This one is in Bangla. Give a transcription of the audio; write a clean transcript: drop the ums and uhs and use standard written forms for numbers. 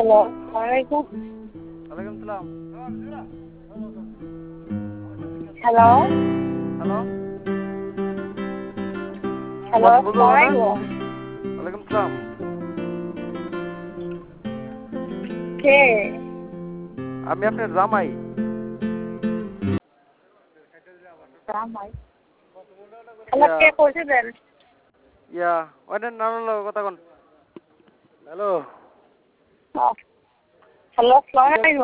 হ্যালো, আসসালামু ওয়ালাইকুম সালাম। হ্যালো, হ্যালো, হ্যালো, বস বলবো আসসালামু না? আলাইকুম। ওয়ালাইকুম সালাম। কে? আমি আপনার জামাই। জামাই। হ্যালো, কে কইছিলেন? ওইটা নানার কথা কোন। হ্যালো। হ্যালো, আসসালামু আলাইকুম।